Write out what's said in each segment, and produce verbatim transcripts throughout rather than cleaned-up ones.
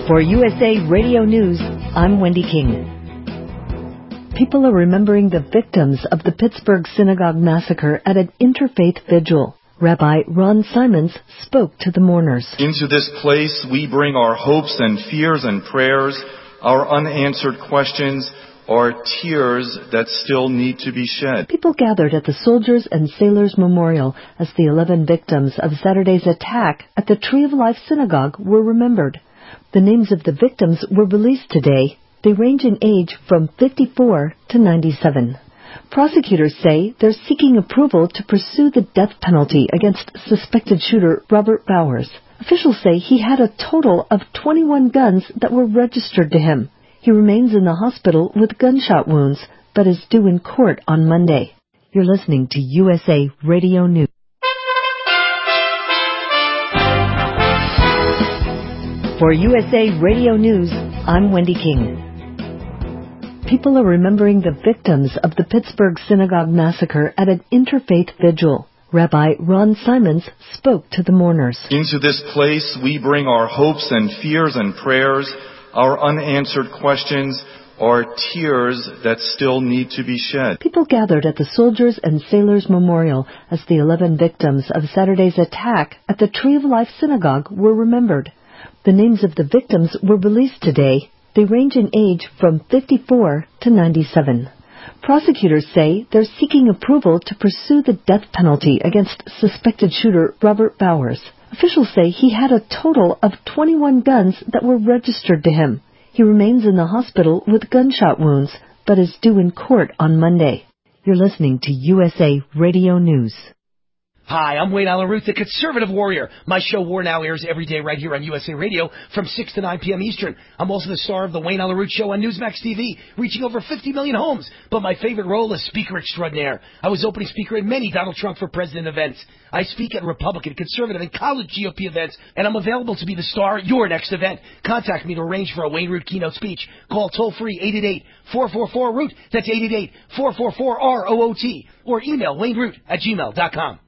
For U S A Radio News, I'm Wendy King. People are remembering the victims of the Pittsburgh Synagogue massacre at an interfaith vigil. Rabbi Ron Simons spoke to the mourners. Into this place we bring our hopes and fears and prayers, our unanswered questions, our tears that still need to be shed. People gathered at the Soldiers and Sailors Memorial as the eleven victims of Saturday's attack at the Tree of Life Synagogue were remembered. The names of the victims were released today. They range in age from fifty-four to ninety-seven. Prosecutors say they're seeking approval to pursue the death penalty against suspected shooter Robert Bowers. Officials say he had a total of twenty-one guns that were registered to him. He remains in the hospital with gunshot wounds, but is due in court on Monday. You're listening to U S A Radio News. For U S A Radio News, I'm Wendy King. People are remembering the victims of the Pittsburgh Synagogue massacre at an interfaith vigil. Rabbi Ron Simons spoke to the mourners. Into this place we bring our hopes and fears and prayers, our unanswered questions, our tears that still need to be shed. People gathered at the Soldiers and Sailors Memorial as the eleven victims of Saturday's attack at the Tree of Life Synagogue were remembered. The names of the victims were released today. They range in age from fifty-four to ninety-seven. Prosecutors say they're seeking approval to pursue the death penalty against suspected shooter Robert Bowers. Officials say he had a total of twenty-one guns that were registered to him. He remains in the hospital with gunshot wounds, but is due in court on Monday. You're listening to U S A Radio News. Hi, I'm Wayne Allyn Root, the Conservative Warrior. My show War Now airs every day right here on U S A Radio from six to nine p.m. Eastern. I'm also the star of the Wayne Allyn Root Show on Newsmax T V, reaching over fifty million homes. But my favorite role is Speaker Extraordinaire. I was opening speaker at many Donald Trump for President events. I speak at Republican, Conservative, and college G O P events, and I'm available to be the star at your next event. Contact me to arrange for a Wayne Root keynote speech. Call toll-free eight eight eight, four four four, root. That's eight eight eight, four four four, R O O T. Or email wayneroot at gmail dot com.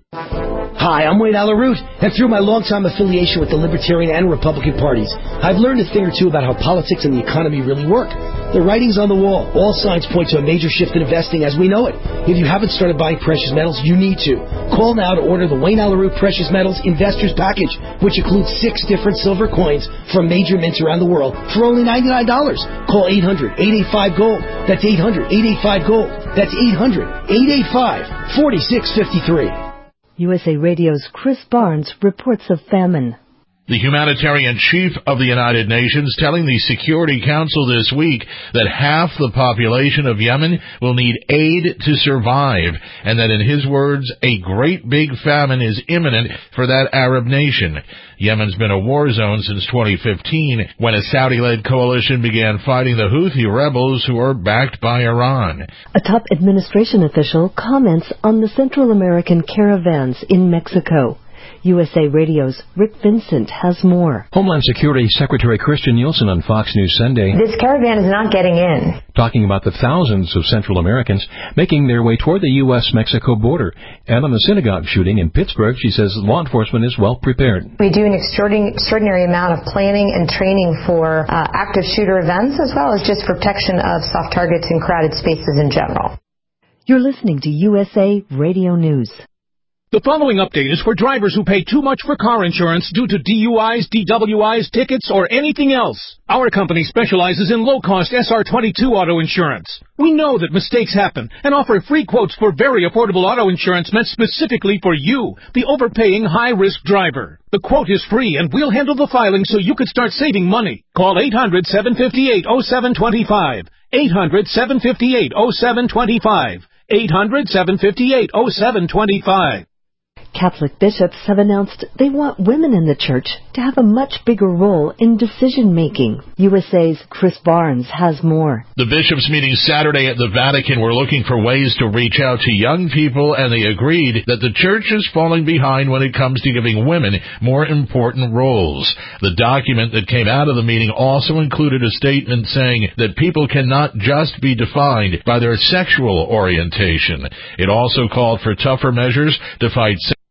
Hi, I'm Wayne Allyn Root, and through my longtime affiliation with the Libertarian and Republican parties, I've learned a thing or two about how politics and the economy really work. The writing's on the wall. All signs point to a major shift in investing as we know it. If you haven't started buying precious metals, you need to. Call now to order the Wayne Allyn Root Precious Metals Investors Package, which includes six different silver coins from major mints around the world for only ninety-nine dollars. Call eight hundred, eight eight five, GOLD. That's eight hundred, eight eight five, GOLD. That's eight hundred, eight eight five, four six five three. U S A Radio's Chris Barnes reports of famine. The humanitarian chief of the United Nations telling the Security Council this week that half the population of Yemen will need aid to survive, and that in his words, a great big famine is imminent for that Arab nation. Yemen's been a war zone since twenty fifteen, when a Saudi-led coalition began fighting the Houthi rebels who are backed by Iran. A top administration official comments on the Central American caravans in Mexico. U S A Radio's Rick Vincent has more. Homeland Security Secretary Christian Nielsen on Fox News Sunday. This caravan is not getting in. Talking about the thousands of Central Americans making their way toward the U S Mexico border. And on the synagogue shooting in Pittsburgh, she says law enforcement is well prepared. We do an extraordinary amount of planning and training for uh, active shooter events, as well as just protection of soft targets in crowded spaces in general. You're listening to U S A Radio News. The following update is for drivers who pay too much for car insurance due to D U Is, D W Is, tickets, or anything else. Our company specializes in low-cost S R twenty-two auto insurance. We know that mistakes happen and offer free quotes for very affordable auto insurance meant specifically for you, the overpaying high-risk driver. The quote is free, and we'll handle the filing so you can start saving money. Call eight hundred, seven five eight, oh seven two five. eight hundred, seven five eight, oh seven two five. eight hundred, seven five eight, oh seven two five. Catholic bishops have announced they want women in the church to have a much bigger role in decision-making. U S A's Chris Barnes has more. The bishops meeting Saturday at the Vatican were looking for ways to reach out to young people, and they agreed that the church is falling behind when it comes to giving women more important roles. The document that came out of the meeting also included a statement saying that people cannot just be defined by their sexual orientation. It also called for tougher measures to fight